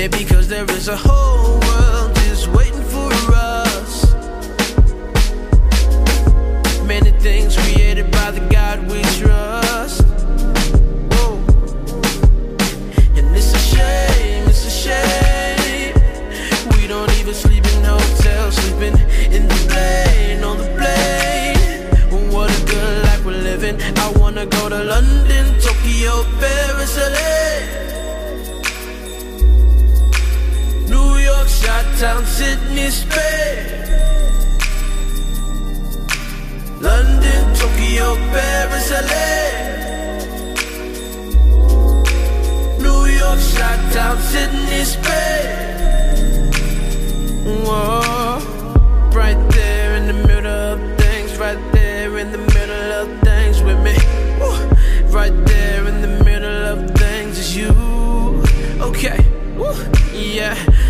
Maybe cause there is a whole world just waiting for us. Many things created by the God we trust. Whoa. And it's a shame, it's a shame. We don't even sleep in hotels, sleeping in the plane, on the plane. What a good life we're living. I wanna go to London, Tokyo, Paris, LA, New York, Chi-Town, Sydney, Spain, London, Tokyo, Paris, LA, New York, Chi-Town, Sydney, Spain. Whoa, right there in the middle of things, right there in the middle of things with me. Woo. Right there in the middle of things is you. Okay, woo. Yeah.